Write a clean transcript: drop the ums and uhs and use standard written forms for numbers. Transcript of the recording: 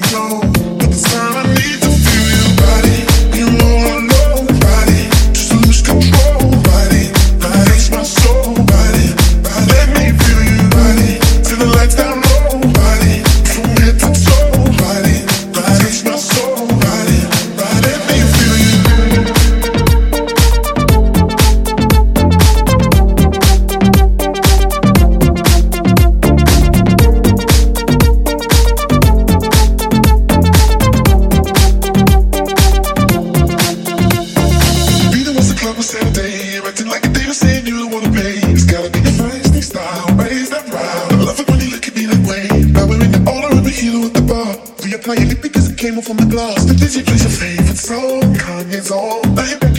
know, but this time I need to feel your body. You know I know, body, just to lose control, body, touch my soul, body, let me feel you, body, till the lights down low, body, from head to toe, body, touch my soul, body, let me feel you. Saturday, acting like a day, saying you don't wanna pay. It's gotta be your feisty style, raise that brow. I love it when you look at me that way. Now we're in the order of a hero at the bar. We apply your lip because it came off on the glass. The DJ plays your favorite song, Kanye's on. Now you're back